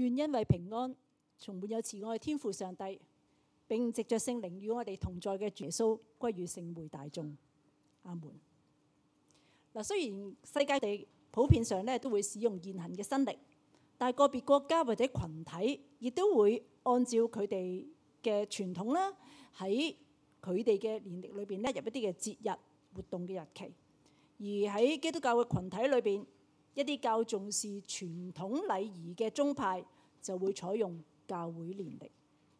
願因為平安，從滿有慈愛嘅天父上帝，並藉着聖靈與我哋同在嘅主耶穌歸於聖會大眾。阿門。嗱，雖然世界地普遍上咧都會使用現行嘅新曆，但係個別國家或者群體亦都會按照佢哋嘅傳統啦，喺佢哋嘅年曆裏邊咧入一啲嘅節日活動嘅日期。而喺基督教嘅群體裏邊，一啲較重視傳統禮儀嘅宗派就會採用教會年曆。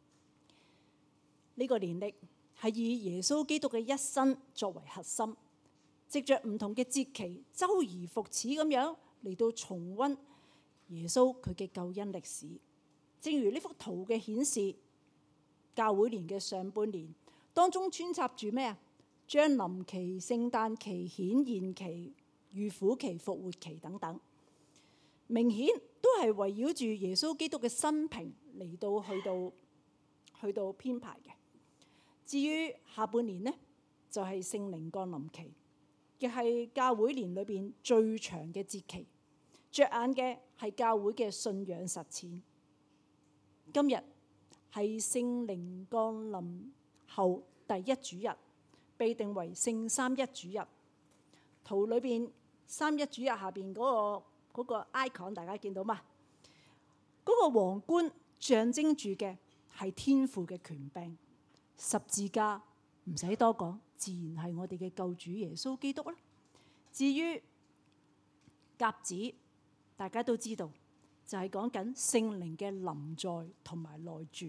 呢個年曆係以耶穌基督嘅一生作為核心，藉着唔同嘅節期，周而復始咁樣嚟到重溫耶穌佢嘅救恩歷史。正如呢幅圖嘅顯示，教會年嘅上半年當中穿插住咩啊？將臨期、聖誕期、顯現期、預苦期、復活期等等，明顯都係圍繞住耶穌基督嘅生平嚟到去到編排嘅。至於下半年呢，就係聖靈降臨期，亦係教會年裏邊最長嘅節期。着眼嘅係教會嘅信仰實踐。今日係聖靈降臨後第一主日，被定為聖三一主日。圖裏邊三一主日下邊嗰個 icon 大家見到嘛？嗰個皇冠象徵住嘅係天父嘅權柄，十字架唔使多講，自然係我哋嘅救主耶穌基督啦。至於鴿子，大家都知道，就係講緊聖靈嘅臨在同埋內住。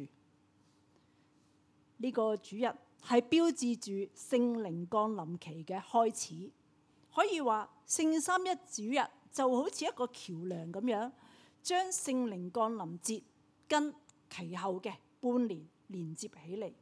呢個主日係標誌住聖靈降臨期嘅開始，可以話聖三一主日就好似一個橋梁咁樣，將聖靈降臨節跟其後嘅半年連接起嚟。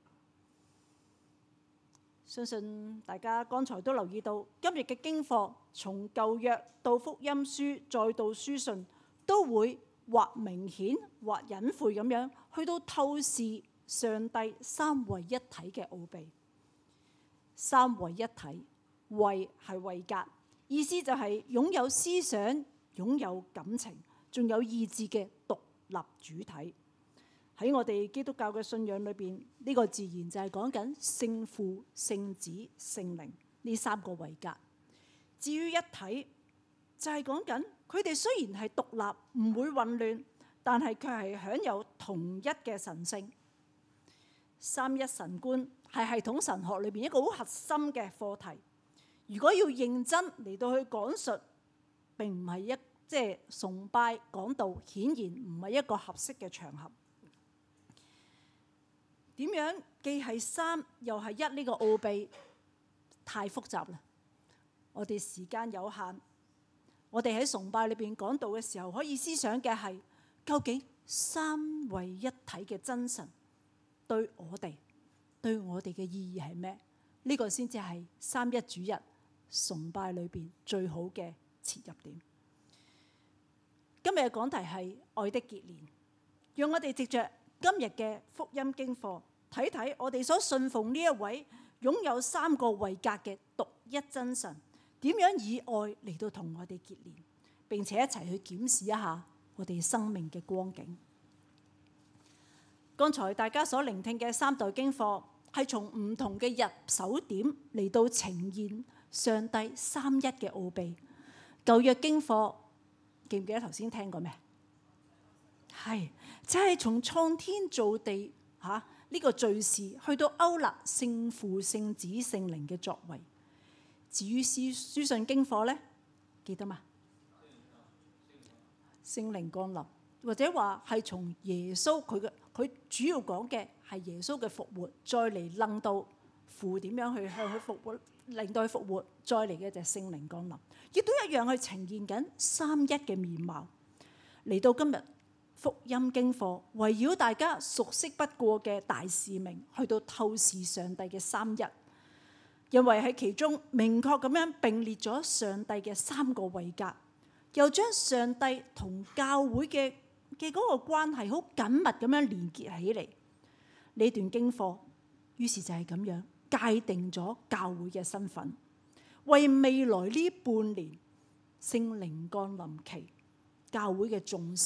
相信大家剛才都留意到，今日嘅經課從舊約到福音書再到書信，都會或明顯或隱晦咁樣去到透視上帝三位一體嘅奧秘。三位一體，位係位格，意思就係擁有思想、擁有感情，仲有意志嘅獨立主體。喺我哋基督教嘅信仰裏邊，呢個自然就係講緊聖父、聖子、聖靈呢三個位格。至於一體，就係講緊佢哋雖然係獨立，唔會混亂，但係卻係享有同一嘅神性。三一神觀係系統神學裏邊一個好核心嘅課題。如果要認真嚟到去講述，並唔係崇拜講道，顯然唔係一個合適嘅場合。點樣既係三又係一呢個奧秘太複雜啦！我哋時間有限，我哋喺崇拜裏邊講道嘅時候，可以思想嘅係究竟三位一體嘅真神對我哋嘅意義係咩？呢個先至係三一主日崇拜裏邊最好嘅切入點。今日嘅講題係愛的結連，讓我哋藉着今日嘅福音經課睇睇我哋所信奉呢一位擁有三個位格嘅獨一真神，點樣以愛嚟到同我哋結連，並且一齊去檢視一下我哋生命嘅光景。剛才大家所聆聽嘅三代經課係從唔同嘅入手點嚟到呈現上帝三一嘅奧秘。舊約經課記唔記得頭先聽過咩？係就係從創天造地呢個敘事去到勾勒聖父、聖子、聖靈嘅作為。至於書信經課呢，記得嘛？聖靈降臨，或者話係從耶穌佢主要講嘅係耶穌嘅復活，再嚟諗到父點樣去向佢復活，令到佢復活，再嚟嘅就係聖靈降臨，亦都一樣去呈現緊三一嘅面貌。嚟到今日福音經課，圍繞大家熟悉不過嘅大使命，去到透視上帝嘅三一，因為喺其中明確咁樣並列咗上帝嘅三個位格，又將上帝同教會嘅嗰個關係好緊密咁樣連結起嚟。呢段經課於是就係咁樣界定咗教會嘅身份，為未來呢半年聖靈降臨期教會嘅重心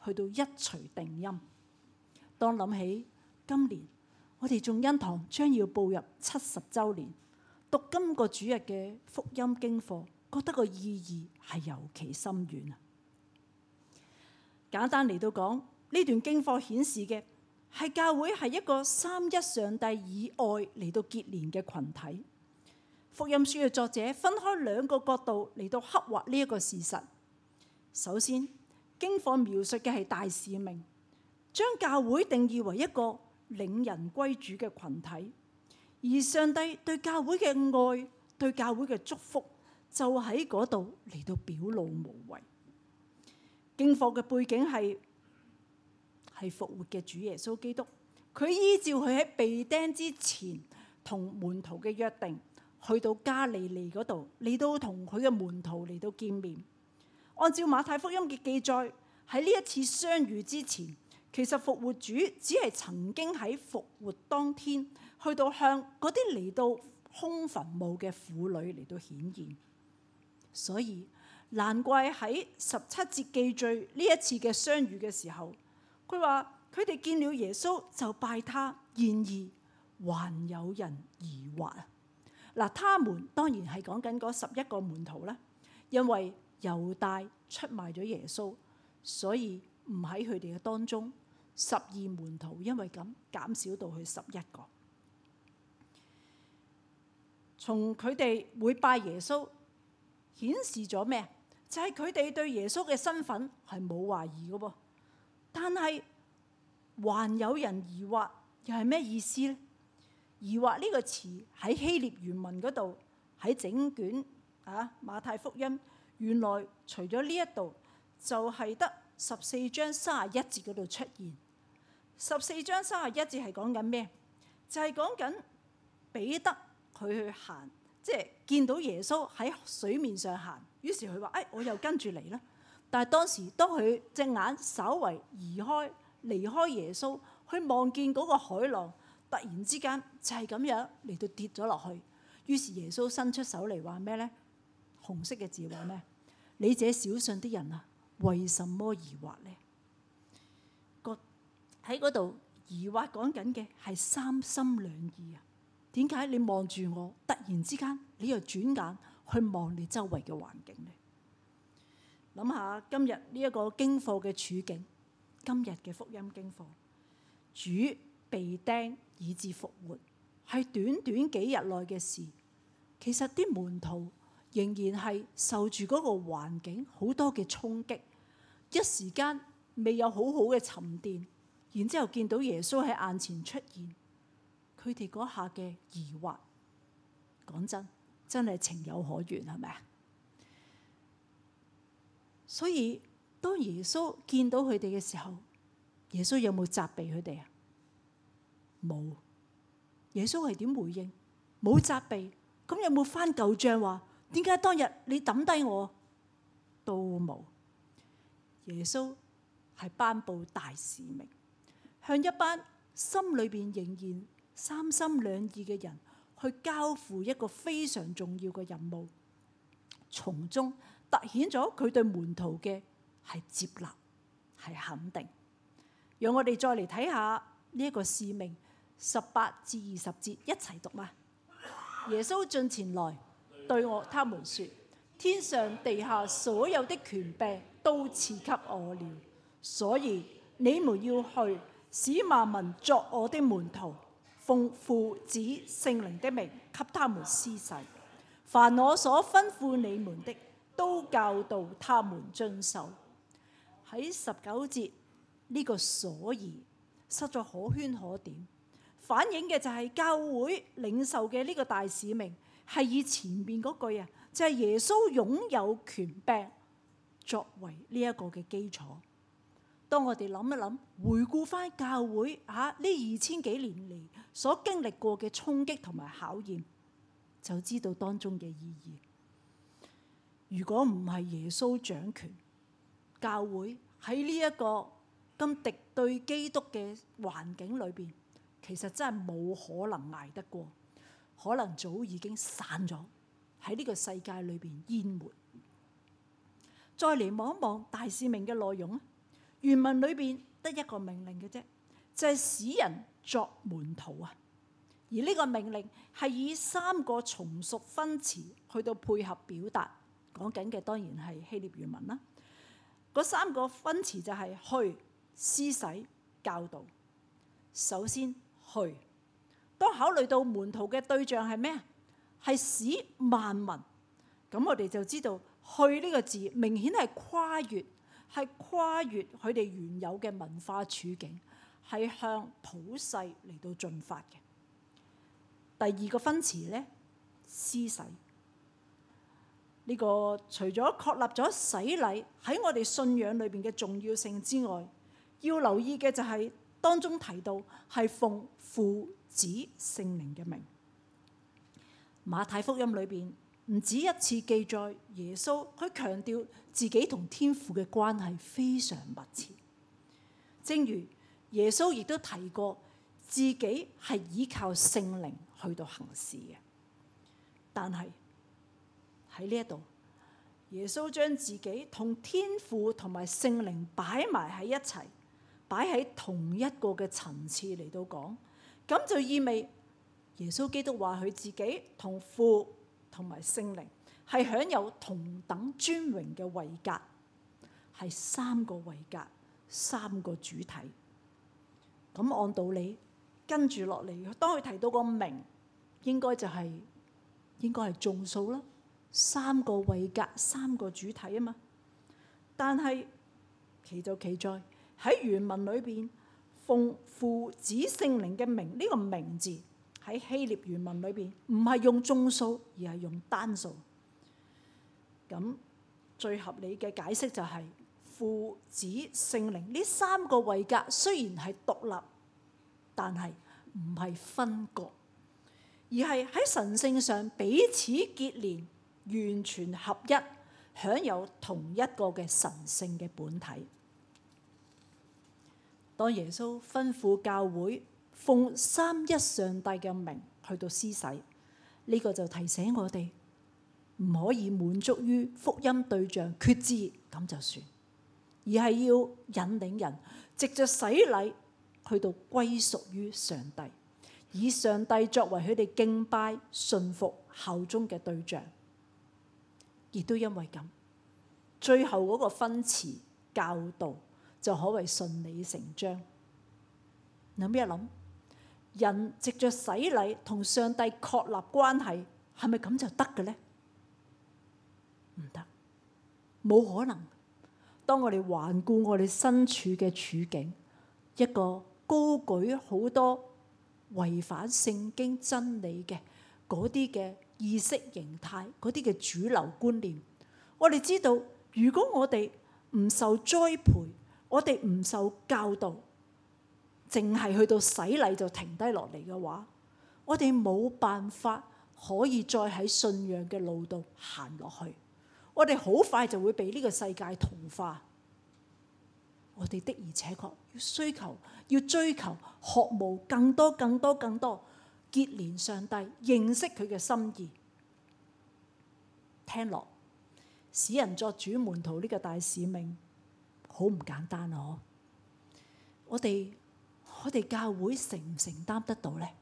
去到一錘定音。當諗起今年我哋眾恩堂將要步入70週年，讀今個主日嘅福音經課，覺得個意義係尤其深遠啊！簡單嚟到講，呢段經課顯示嘅係教會係一個三一上帝以愛嚟到結連嘅群體。福音書嘅作者分開兩個角度嚟到刻畫呢一個事實。首先，經課描述嘅係大使命，將教會定義為一個領人歸主嘅群體，而上帝對教會嘅愛、對教會嘅祝福就喺嗰度嚟到表露無遺。經課嘅背景係復活嘅主耶穌基督，佢依照佢喺被釘之前同門徒嘅約定，去到加利利嗰度嚟到同佢嘅門徒嚟到見面。按照馬太福音嘅記載，喺呢一次相遇之前，其實復活主只係曾經喺復活當天去到向嗰啲嚟到空墳墓嘅婦女嚟到顯現。所以難怪喺17節記敘呢一次嘅相遇嘅時候，佢話佢哋見了耶穌就拜他，然而還有人疑惑啊！嗱，他們當然係講緊嗰11個門徒啦，因為猶大出賣咗耶穌，所以唔喺佢哋嘅當中。12門徒因為咁減少到去11個。從佢哋會拜耶穌顯示咗咩？就係佢哋對耶穌嘅身份係冇懷疑嘅噃。但係還有人疑惑，又係咩意思呢？疑惑呢個詞喺希臘原文嗰度，喺整卷馬太福音，原來除咗呢一度，就係得14章31節嗰度出現。14章31節係講緊咩？就係講緊彼得佢去行，即係見到耶穌喺水面上行，於是佢話：我又跟住嚟啦。但係當佢隻眼稍為移開，離開耶穌，去望見嗰個海浪，突然之間就係咁樣嚟到跌咗落去。於是耶穌伸出手嚟話咩呢？紅色嘅字話咩？你這小信的人啊，為什麼疑惑呢？喺嗰度疑惑講緊嘅係三心兩意啊！點解你望住我，突然之間你又轉眼去望你周圍嘅環境呢？諗下今日呢一個經課嘅處境，今日嘅福音經課，主被釘以致復活，係短短幾日內嘅事。其實啲門徒仍然係受住嗰個環境好多嘅衝擊，一時間未有好好嘅沉澱。然之後見到耶穌喺眼前出現，佢哋嗰下嘅疑惑，講真係情有可原，係咪啊？所以當耶穌見到佢哋嘅時候，耶穌有冇責備佢哋啊？冇。耶穌係點回應？冇責備。咁有冇翻舊賬話點解當日你抌低我？都冇。耶穌係頒布大使命，向一班心裏邊仍然三心兩意嘅人去交付一個非常重要嘅任務，從中凸顯咗佢對門徒嘅係接納，係肯定。讓我哋再嚟睇下呢一個使命18至20節，一齊讀嘛。耶穌進前來對他們說：天上地下所有的權柄都賜給我了，所以你們要去，使萬民作我的門徒，奉父子聖靈的名給他們施洗。凡我所吩咐你們的，都教導他們遵守。喺19節呢個所以實在可圈可點，反映嘅就係教會領受嘅呢個大使命係以前面嗰句啊，就係耶穌擁有權柄作為呢一個嘅基礎。當我哋諗一諗，回顧翻教會呢2000幾年嚟所經歷過嘅衝擊同埋考驗，就知道當中嘅意義。如果唔係耶穌掌權，教會喺呢一個咁敵對基督嘅環境裏邊，其實真係冇可能捱得過，可能早已經散咗喺呢個世界裏邊淹沒。再嚟望一望大使命嘅內容， 原文裏邊得一個命令嘅啫，就係使人作門徒啊。而呢個命令係以3個從屬分詞去到配合表達，講緊嘅當然係希臘原文啦。嗰3個分詞就係去、施洗、教導。首先去，當考慮到門徒嘅對象係咩啊？係使萬民。咁我哋就知道去呢個字明顯係跨越佢哋原有嘅文化處境，係向普世嚟到進發嘅。第2個分詞呢，施洗。呢個除咗確立咗洗禮喺我哋信仰裏邊嘅重要性之外，要留意嘅就係當中提到係奉父子聖靈嘅名。馬太福音裏邊唔止一次記載耶穌，佢強調自己同天父嘅關係非常密切。正如耶穌亦都提過自己係依靠聖靈去到行事嘅。但係喺呢一度，耶穌將自己同天父同埋聖靈擺埋喺一齊，擺喺同一個嘅層次嚟到講，咁就意味耶穌基督話佢自己同父同埋聖靈係享有同等尊榮嘅位格，係3個位格，3個主體。咁按道理跟住落嚟，當佢提到個名，應該係眾數啦，3個位格，3個主體啊嘛。但係奇就奇在喺原文裏邊，奉父子聖靈嘅名，呢個名字喺希臘原文裏邊唔係用眾數，而係用單數。咁最合理嘅解釋就係父子聖靈呢3個位格雖然係獨立，但係唔係分割，而係喺神性上彼此結連，完全合一，享有同一個嘅神性嘅本體。當耶穌吩咐教會奉三一上帝嘅名去到施洗，呢個就提醒我哋唔可以滿足於福音對象決志咁就算，而係要引領人藉着洗禮去到歸屬於上帝，以上帝作為佢哋敬拜、信服、效忠嘅對象。亦都因為咁，最後嗰個分詞教導就可謂順理成章。諗一諗，人藉着洗禮同上帝確立關係，係咪咁就得嘅呢？唔得，冇可能。當我哋環顧我哋身處嘅處境，一個高舉好多違反聖經真理嘅嗰啲嘅意識形態，嗰啲嘅主流觀念，我哋知道，如果我哋唔受栽培，我哋唔受教導，淨係去到洗禮就停低落嚟嘅話，我哋冇辦法可以再喺信仰嘅路度行落去。我哋好快就會被呢個世界同化。我哋的而且確要追求、渴慕更多、結連上帝，認識佢嘅心意。聽落，使人作主門徒呢個大使命，好唔簡單啊！我哋教會承唔承擔得到呢？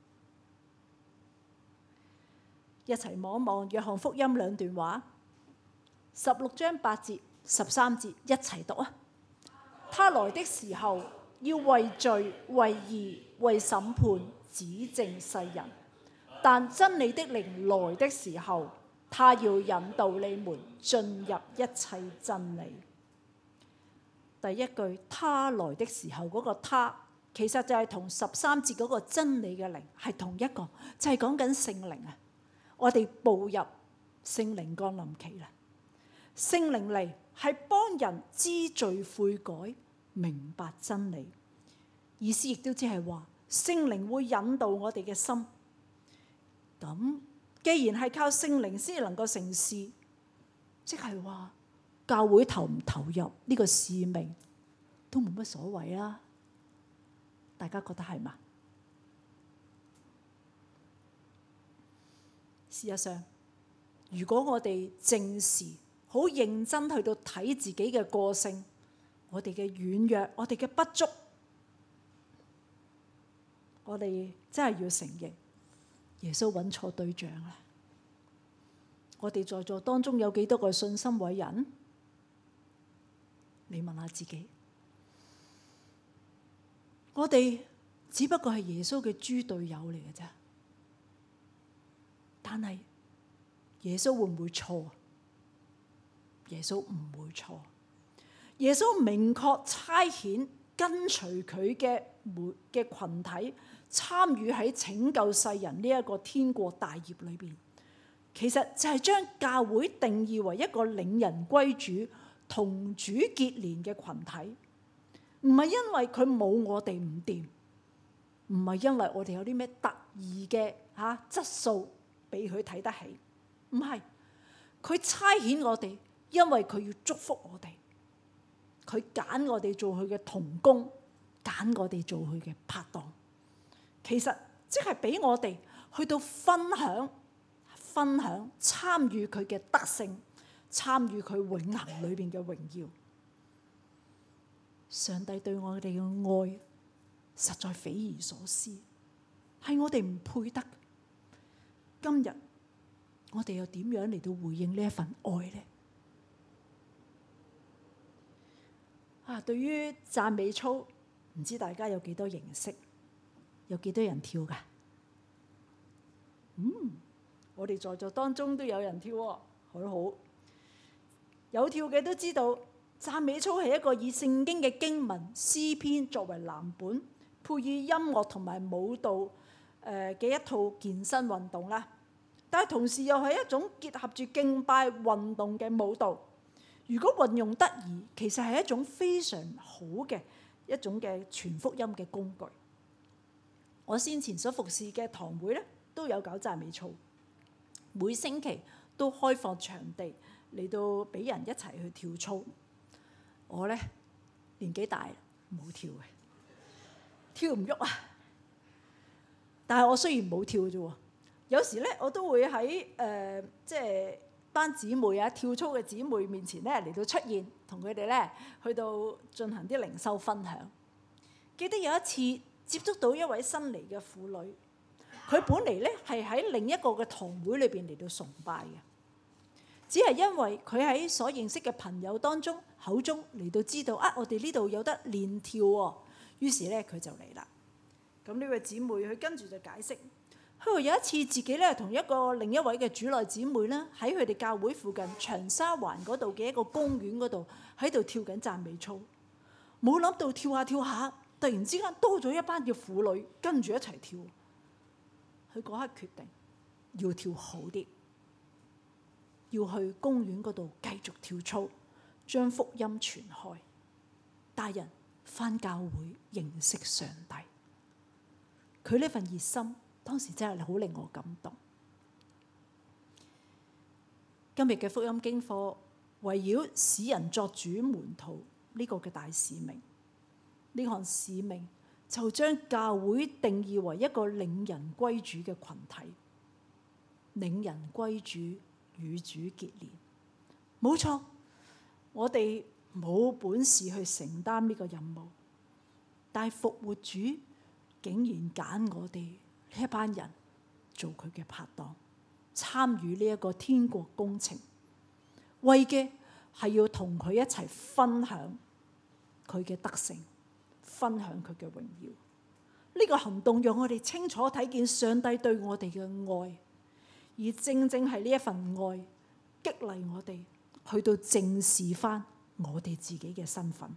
一齊望一望約翰福音2段話，16章8節、13節，一齊讀啊！他來的時候，要為罪、為義、為審判，指證世人。但真理的靈來的時候，他要引導你們進入一切真理。第一句他來的時候嗰個他，其實就係同13節嗰個真理嘅靈係同一個，就係講緊聖靈啊！我哋步入聖靈降臨期啦，聖靈嚟係幫人知罪悔改、明白真理。意思亦都即係話，聖靈會引導我哋嘅心。咁既然係靠聖靈先能夠成事，即係話教會投唔投入呢個使命都冇乜所謂啦。大家覺得係嘛？事實上，如果我哋正視好認真去到睇自己嘅個性， 我哋嘅軟弱，我哋嘅不足，我哋真係要承認耶穌揾錯對象啦。我哋在座當中有幾多個信心偉人？你問下自己。我哋只不過係耶穌嘅豬隊友嚟嘅啫，但係耶穌會唔會錯？耶穌唔會錯。耶穌明確差遣跟隨佢嘅群體參與喺拯救世人呢一個天國大業裏邊，其實就係將教會定義為一個領人歸主、同主結連嘅群體。唔係因為佢冇我哋唔掂，唔係因為我哋有啲咩特異嘅質素俾佢睇得起，唔係，佢差遣我哋，因為佢要祝福我哋，佢揀我哋做佢嘅同工，揀我哋做佢嘅拍檔。其實即係俾我哋去到分享參與佢嘅德性，參與佢永恆裏邊嘅榮耀。上帝對我哋嘅愛實在匪夷所思，係我哋唔配得。今日我哋又點樣嚟到回應呢一份愛呢？對於讚美操，唔知大家有幾多認識？有幾多人跳㗎？我哋在座當中都有人跳喎，好好。有跳嘅都知道，讚美操係一個以聖經嘅經文詩篇作為藍本，配以音樂同埋舞蹈嘅一套健身運動啦。但係同時又係一種結合住敬拜運動嘅舞蹈。如果運用得宜，其實係一種非常好嘅一種嘅傳福音嘅工具。我先前所服侍嘅堂會咧，都有搞讚美操，每星期都開放場地嚟到俾人一齊去跳操。我咧年紀大冇跳嘅，跳唔喐啊！但係我雖然冇跳啫喎，有時咧我都會喺即係班姊妹跳操嘅姊妹面前咧嚟到出現，同佢哋咧去到進行啲靈修分享。記得有一次接觸到一位新嚟嘅婦女，佢本嚟咧係喺另一個嘅堂會裏邊嚟到崇拜嘅，只係因為佢喺所認識嘅朋友當中口中嚟到知道我哋呢度有得練跳喎，於是咧佢就嚟啦。咁呢位姊妹佢跟住就解釋，佢話有一次自己咧同另一位嘅主內姊妹咧喺佢哋教會附近長沙灣嗰度嘅一個公園嗰度喺度跳緊讚美操，冇諗到跳下跳下，突然之間多咗一班嘅婦女跟住一齊跳。佢嗰刻決定要跳好啲，要去公園嗰度繼續跳操，將福音傳開，帶人返教會認識上帝。佢呢份熱心當時真係好令我感動。今日嘅福音經課圍繞使人作主門徒呢個嘅大使命，呢項使命就將教會定義為一個領人歸主嘅群體，領人歸主與主結連。冇錯，我哋冇本事去承擔呢個任務，但係復活主竟然揀我哋呢一班人做佢嘅拍檔，參與呢一個天國工程，為嘅係要同佢一齊分享佢嘅德性，分享佢嘅榮耀。呢個行動讓我哋清楚睇見上帝對我哋嘅愛，而正正係呢一份愛激勵我哋去到正視翻我哋自己嘅身份，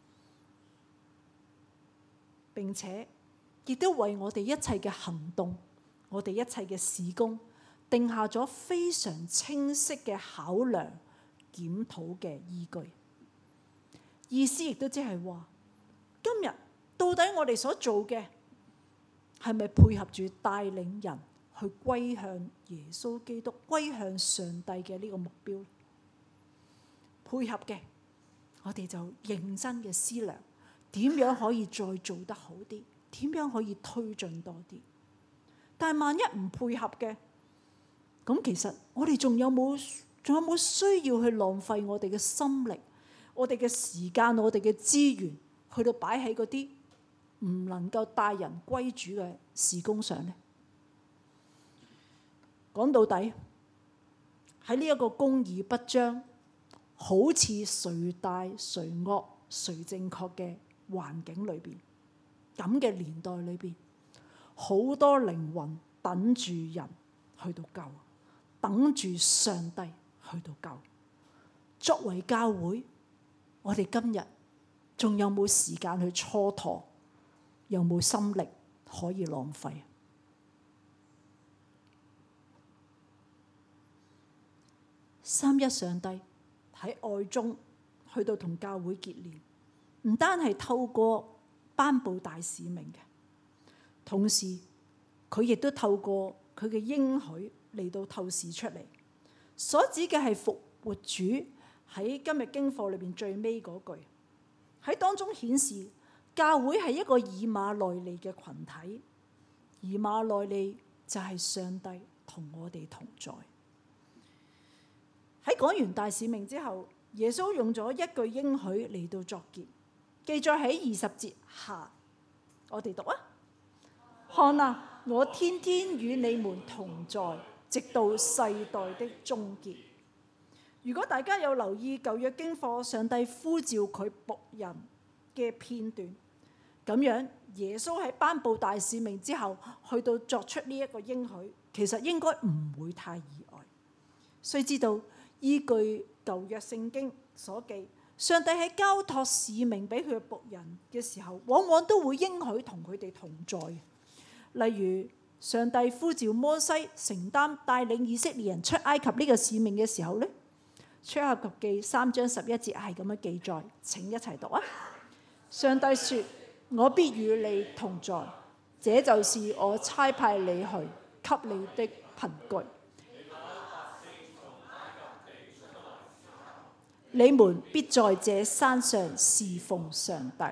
並且亦都為我哋一切嘅行動，我哋一切嘅事工定下咗非常清晰嘅考量檢討嘅依據。意思亦都即係話，今日到底我哋所做嘅係咪配合住帶領人去歸向耶穌基督、歸向上帝嘅呢個目標？配合嘅，我哋就認真嘅思量，點樣可以再做得好啲？點樣可以推進多啲？但係萬一唔配合嘅，咁其實我哋仲有冇需要去浪費我哋嘅心力， 我哋嘅時間、我哋嘅資源去到擺喺嗰啲唔能夠帶人歸主嘅事工上呢？講到底，喺呢一個公義不彰，好似誰大誰惡誰正確嘅環境裏邊，咁嘅年代裏邊，好多靈魂等住人去到救，等住上帝去到救。作為教會，我哋今日仲有冇時間去蹉跎？有冇心力可以浪費？三一上帝喺愛中去到同教會結連，唔單係透過頒布大使命嘅，同時佢亦都透過佢嘅應許嚟到透視出嚟。所指嘅係復活主喺今日經課裏邊最尾嗰句，喺當中顯示教會係一個以馬內利嘅群體，以馬內利就係上帝同我哋同在。喺講完大使命之後，耶穌用咗一句應許嚟到作結，記載喺20節下，我哋讀啊！看啊，我天天與你們同在，直到世代的終結。如果大家有留意舊約經課，上帝呼召佢僕人嘅片段，咁樣耶穌喺頒布大使命之後，去到作出呢一個應許，其實應該唔會太意外。須知道，依據舊約聖經所記，上帝喺交託使命俾佢嘅僕人嘅時候，往往都會應許同佢哋同在。例如，上帝呼召摩西承擔帶領以色列人出埃及呢個使命嘅時候呢，出埃及記3章11節係咁樣記載，請一齊讀啊！上帝說：我必與你同在，這就是我差派你去給你的憑據。你們必在這山上侍奉上帝。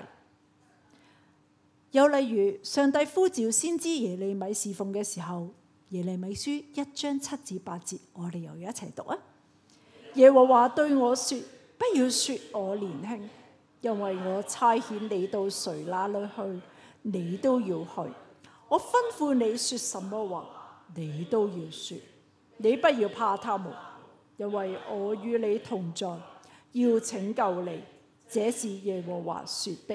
又例如，上帝呼召先知耶利米侍奉嘅時候，耶利米書1章7至8節，我哋又要一齊讀啊！耶和華對我說：不要說我年輕，因為我差遣你到誰那裏去，你都要去。我吩咐你說什麼話，你都要說。你不要怕他們，因為我與你同在，要拯救你。這是耶和華說的。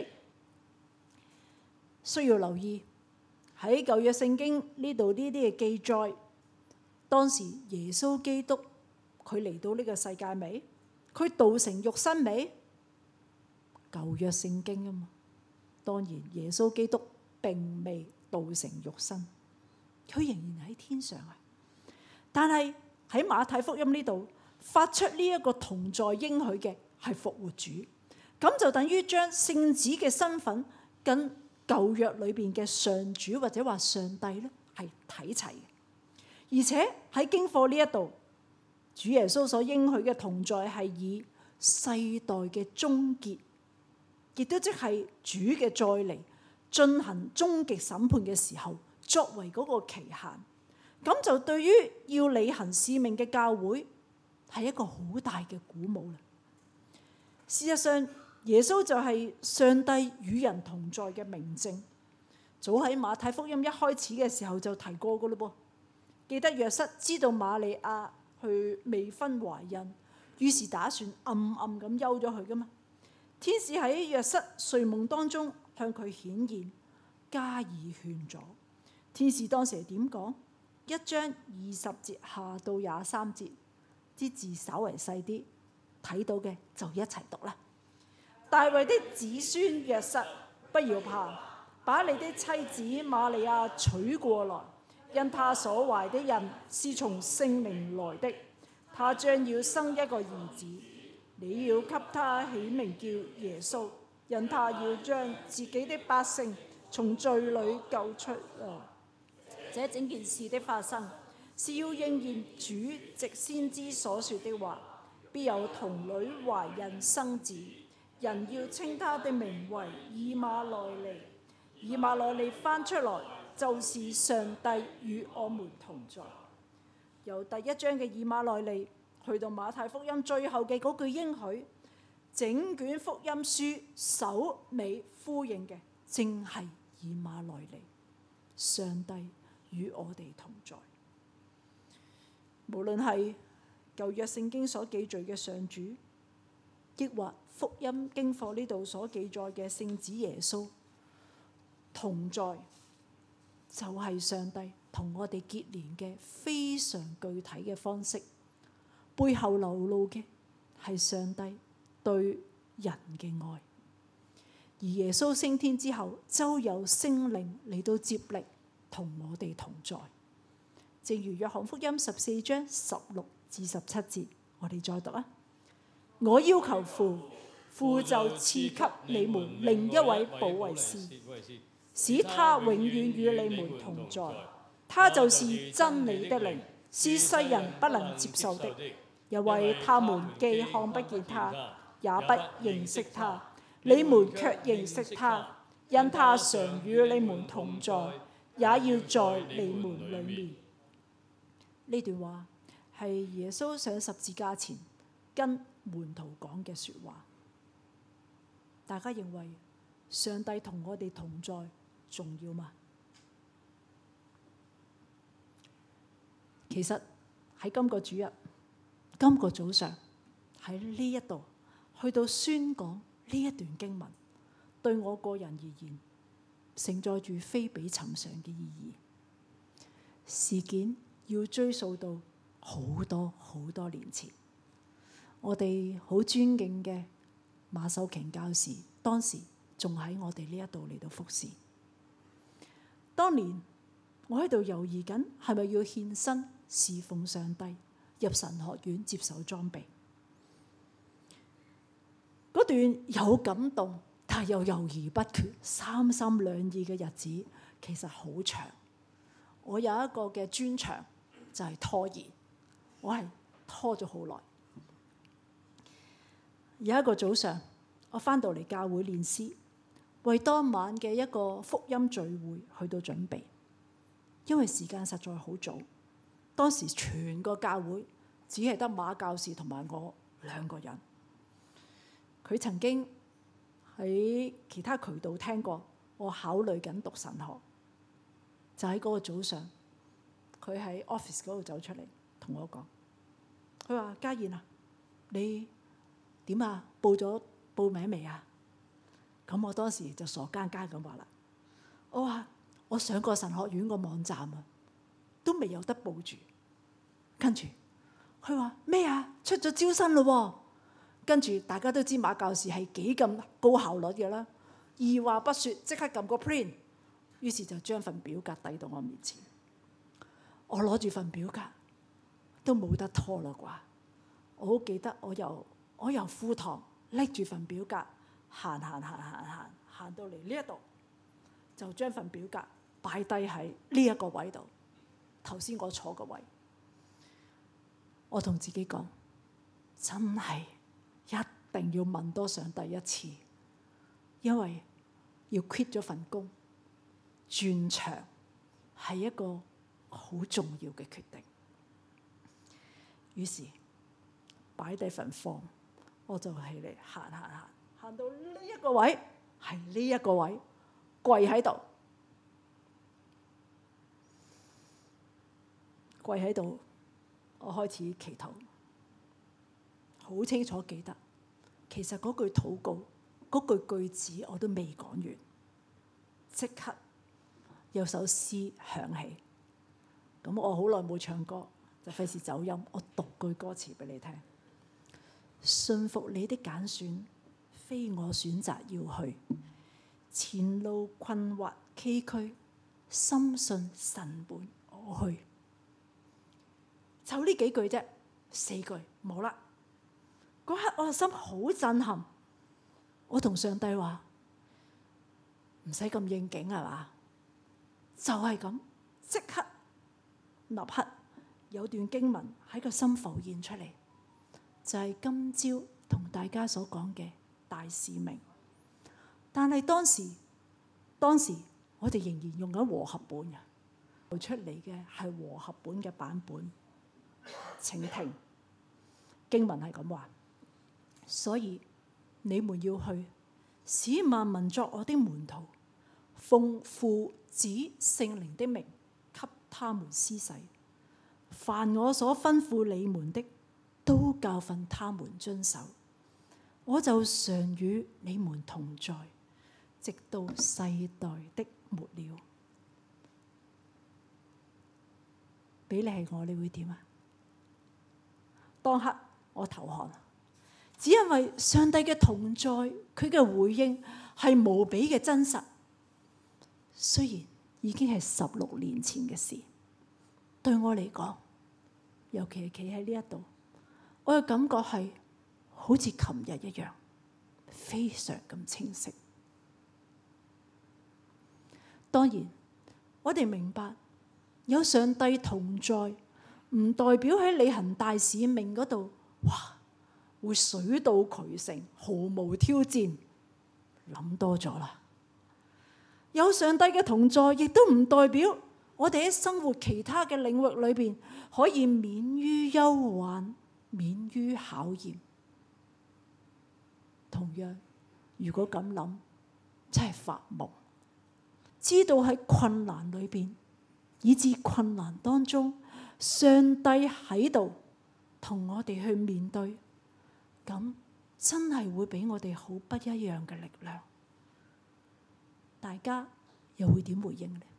需要留意喺舊約聖經呢度呢啲嘅記載，當時耶穌基督佢嚟到呢個世界未？佢道成肉身未？舊約聖經啊嘛，當然耶穌基督並未道成肉身，佢仍然喺天上啊。但係喺馬太福音呢度發出呢一個同在應許嘅係復活主，咁就等於將聖子嘅身份跟舊約裏邊嘅上主或者話上帝咧係睇齊嘅。而且喺經課呢一度，主耶穌所應許嘅同在係以世代嘅終結，亦都即係主嘅再嚟進行終極審判嘅時候作為嗰個期限。咁就對於要履行使命嘅教會係一個好大嘅鼓舞啦。事實上，耶穌就係上帝與人同在嘅明證。早喺馬太福音一開始嘅時候就提過噶嘞噃。記得約瑟知道瑪利亞去未婚懷孕，於是打算暗暗咁休咗佢噶嘛。天使喺約瑟睡夢當中向佢顯現，加以勸阻。天使當時係點講？1章20節下到23節，啲字稍為細啲，睇到嘅就一齊讀啦。大衛的子孫約瑟，不要怕，把你的妻子瑪利亞娶過來，因她所懷的孕是從聖靈來的。她將要生一個兒子，你要給他起名叫耶穌，因他要將自己的百姓從罪裏救出來。這整件事的發生，是要應驗主藉先知所說的話，必有童女懷孕生子。人要稱他的名為以馬內利。以馬內利翻出來就是上帝與我們同在。由第1章嘅以馬內利去到馬太福音最後嘅嗰句應許， 整卷福音書首尾呼應嘅，正係以馬內利，上帝與我哋同在。無論係舊約聖經所記載嘅上主，抑或福音經課呢度所記載嘅聖子耶穌，同在就係上帝同我哋結連嘅非常具體嘅方式，背後流露嘅係上帝對人嘅愛。而耶穌升天之後，周有聖靈嚟到接力，同我哋同在。正如約翰福音14章16至17節，我哋再讀啊！我要求父，父就賜給你們另一位保惠師，使他永遠與你們同在。他就是真理的靈，是世人不能接受的，因為他們既看不見他，也不認識他。你們卻認識他，因他常與你們同在，也要在你們裡面。呢段話係耶穌上十字架前跟門徒講嘅説話。大家認為上帝同我哋同在重要嗎？其實喺今個主日、今個早上喺呢一度去到宣講呢一段經文，對我個人而言，承載住非比尋常嘅意義。事件要追溯到好多好多年前，我哋好尊敬嘅馬秀瓊教士，當時仲喺我哋呢一度嚟到服侍。當年我喺度猶豫緊，係咪要獻身侍奉上帝，入神學院接受裝備。嗰段有感動，但係又猶豫不決、三心兩意嘅日子，其實好長。我有一個嘅專長就係拖延，我係拖咗好耐。有一個早上，我返到嚟教會練詩，為當晚嘅一個福音聚會去到準備。因為時間實在好早，當時全個教會只係得馬教士同埋我兩個人。佢曾經喺其他渠道聽過我考慮緊讀神學，就喺嗰個早上，佢喺 office 嗰度走出嚟同我講，佢話：嘉燕啊，你點啊？報名未啊？咁我當時就傻更更咁話啦，我話我上過神學院個網站啊，都未有得報住。跟住佢話咩啊？出咗招生咯喎！跟住大家都知馬教士係幾咁高效率嘅啦，二話不說即刻撳個 print， 於是就將份表格遞到我面前。我攞住份表格都冇得拖啦啩！我好記得我由課堂拎住份表格行到嚟呢一度，就將份表格擺低喺呢一個位度，頭先我坐個位。我同自己講，真係一定要問多上帝一次，因為要 quit 咗份工，轉場係一個好重要嘅決定。於是擺低份form，我就起嚟行到呢一個位，係呢一個位，跪喺度，我開始祈禱。好清楚記得，其實嗰句禱告，嗰句句子我都未講完，即刻有首詩響起。咁我好耐冇唱歌，就費事走音，我讀句歌詞俾你聽。信服你的揀選，非我選擇要去。前路困惑崎嶇，深信神伴我去。就呢幾句啫，4句冇啦。嗰刻我嘅心好震撼，我同上帝話：唔使咁應景係嘛？就係咁，即刻立刻有段經文喺個心浮現出嚟，就係今朝同大家所講嘅大使命。但係當時我哋仍然用緊和合本嘅，出嚟嘅係和合本嘅版本。請聽經文係咁話。所以你們要去，使萬民作我的門徒，奉父子聖靈的名給他們施洗。凡我所吩咐你們的，都教訓他們遵守。我就常與你們同在，直到世代的末了。俾你係我，你會點啊？當刻我投降，只因為上帝嘅同在，佢嘅回應係無比嘅真實。雖然已經係16年前嘅事，對我嚟講，尤其係企喺呢一度，我嘅感覺係好似琴日一樣，非常咁清晰。當然，我哋明白有上帝同在，唔代表喺履行大使命嗰度，哇，會水到渠成，毫無挑戰。諗多咗啦。有上帝嘅同在，亦都唔代表我哋喺生活其他嘅領域裏邊可以免於憂患，免於考驗。同樣，如果咁諗，真係發夢。知道喺困難裏邊，以至困難當中，上帝喺度同我哋去面對，咁真係會俾我哋好不一樣嘅力量。大家又會點回應呢？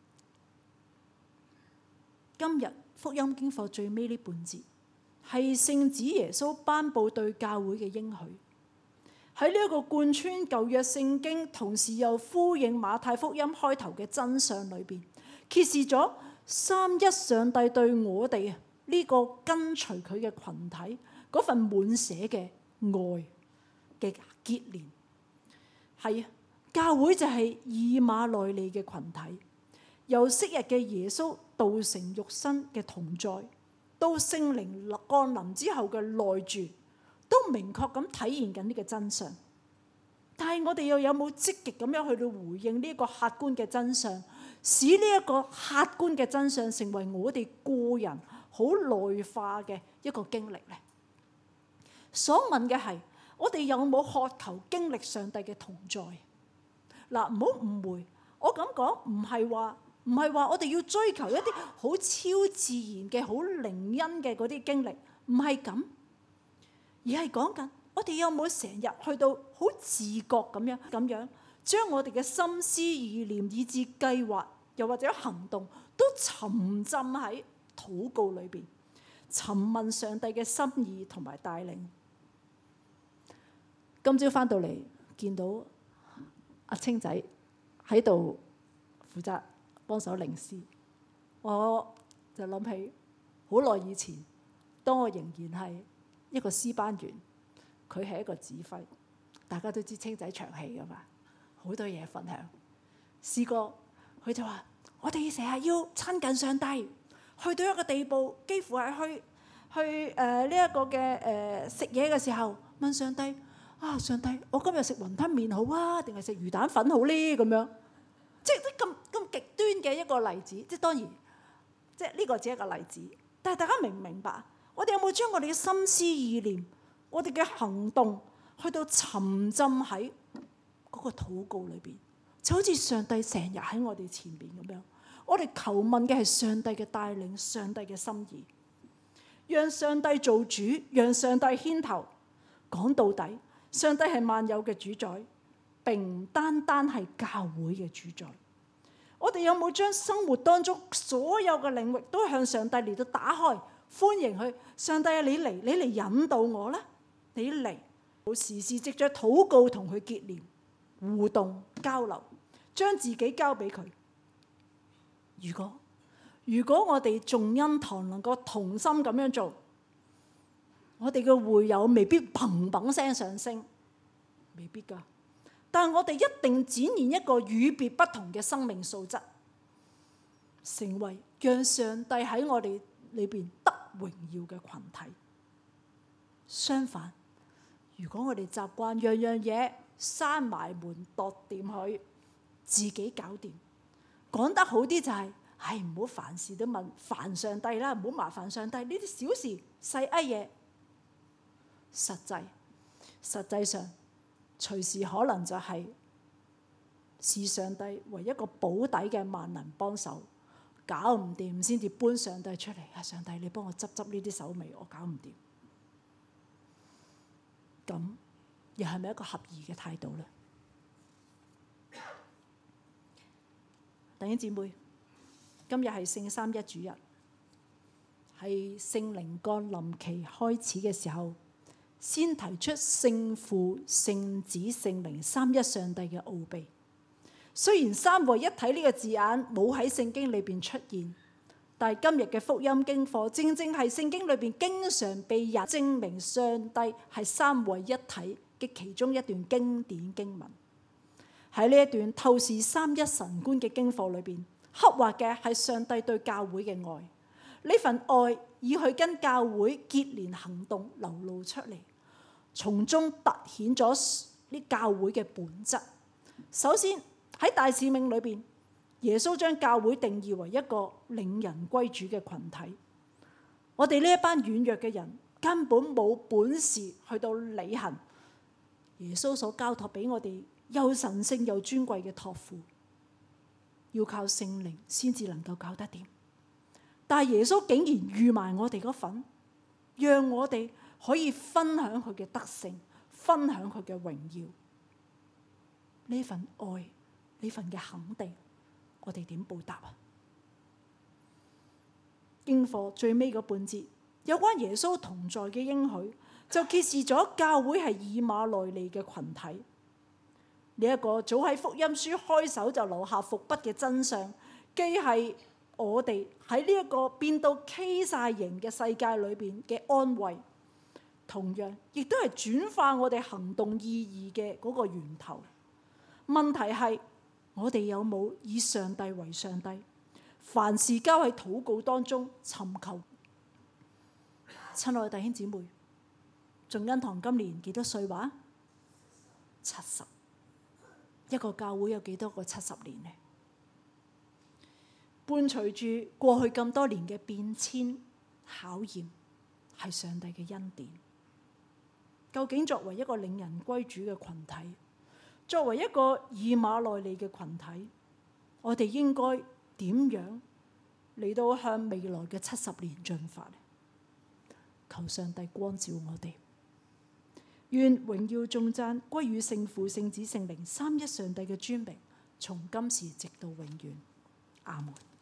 今日福音經課最尾呢半節，係聖子耶穌頒布對教會嘅應許。喺呢一個貫穿舊約聖經，同時又呼應馬太福音開頭嘅真相裏邊，揭示咗三一上帝對我哋呢個跟隨佢嘅群體嗰份滿瀉嘅愛嘅結連。係啊，教會就係以馬內利嘅群體，由昔日嘅耶穌道成肉身嘅同在，到聖靈降臨之後嘅內住，都明確咁體現緊呢個真相。但係我哋又有冇積極咁樣去到回應呢一個客觀嘅真相，使呢一個客觀嘅真相成為我哋個人好內化嘅一個經歷呢？所問嘅係，我哋有冇渴求經歷上帝嘅同在？嗱，唔好誤會，我咁講唔係話我哋要追求一啲好超自然嘅好靈恩嘅嗰啲經歷，唔係咁。而係講緊，我哋有冇成日去到好自覺咁樣，將我哋嘅心思意念以至計劃，又或者行動，都沉浸喺禱告裏邊，詢問上帝嘅心意同埋帶領。今朝翻到嚟，見到阿清仔喺度負責幫手領詩，我就諗起好耐以前，當我仍然係一個詩班員，佢係一個指揮。大家都知清仔長氣噶嘛，好多嘢分享。詩歌佢就話：我哋成日要親近上帝，去到一個地步，幾乎係去呢一個嘅食嘢嘅時候，問上帝：啊，上帝，我今日食雲吞麵好啊，定係食魚蛋粉好呢？咁樣，即係啲咁極端嘅一個例子。即係當然，即係呢個只係一個例子。但係大家明唔明白？我哋有冇將我哋嘅心思意念，我哋嘅行動，去到沉浸喺嗰個禱告裏邊，就好似上帝成日喺我哋前邊咁樣。我哋求問嘅係上帝嘅帶領，上帝嘅心意，讓上帝做主，讓上帝牽頭。講到底，上帝係萬有嘅主宰，並唔單單係教會嘅主宰。我哋有冇將生活當中所有嘅領域都向上帝嚟到打開，歡迎佢？上帝啊，你嚟引導我啦！你嚟，時時藉着禱告同佢結連、互動、交流，將自己交俾佢。如果我哋眾恩堂能夠同心咁樣做，我哋嘅會友未必砰砰聲上升，未必㗎。但係我哋一定展現一個與別不同嘅生命素質，成為讓上帝喺我哋裏邊得榮耀嘅群體。相反，如果我哋習慣樣樣嘢閂埋門度掂佢，自己搞掂，講得好啲就係：唔好凡事都問煩上帝啦，唔好麻煩上帝呢啲小事細嘢。實際上， 隨時可能就係視上帝為一個保底嘅萬能幫手，搞唔掂先至搬上帝出嚟。啊，上帝你幫我執呢啲手尾，我搞唔掂。咁又係咪一個合宜嘅態度呢？弟兄姊妹，今日係聖三一主日，係聖靈降臨期開始嘅時候，先提出聖父、聖子、聖靈三一上帝嘅奧秘。雖然三位一體呢個字眼冇喺聖經裏邊出現，但係今日嘅福音經課正正係聖經裏邊經常被人證明上帝係三位一體嘅其中一段經典經文。喺呢一段透視三一神觀嘅經課裏邊，刻畫嘅係上帝對教會嘅愛。呢份愛以佢跟教會結連行動流露出嚟，從中凸顯咗呢教會嘅本質。首先喺大使命裏邊，耶穌將教會定義為一個領人歸主嘅群體。我哋呢一班軟弱嘅人根本冇本事去到履行耶穌所交託俾我哋又神聖又尊貴嘅託付，要靠聖靈先至能夠搞得掂。但係耶穌竟然預埋我哋嗰份，讓我哋可以分享佢嘅德性，分享佢嘅榮耀。呢份愛，呢份嘅肯定，我哋點報答啊？經課最尾嗰半節有關耶穌同在嘅應許，就揭示咗教會係以馬內利嘅群體。呢一個早喺福音書開首就留下伏筆嘅真相，既係我哋喺呢一個變到畸晒形嘅世界裏邊嘅安慰，同樣亦都係轉化我哋行動意義嘅嗰個源頭。問題係我哋有冇以上帝為上帝，凡事交喺禱告當中尋求？親愛嘅弟兄姊妹，眾恩堂今年幾多歲話？70。一個教會有幾多個70年呢？伴隨住過去咁多年嘅變遷考驗，係上帝嘅恩典。究竟作為一個領人歸主嘅群體，作為一個以馬內利嘅群體，我哋應該點樣嚟到向未來嘅70年進發呢？求上帝光照我哋。願榮耀頌讚歸於聖父、聖子、聖靈三一上帝嘅尊名，從今時直到永遠。阿門。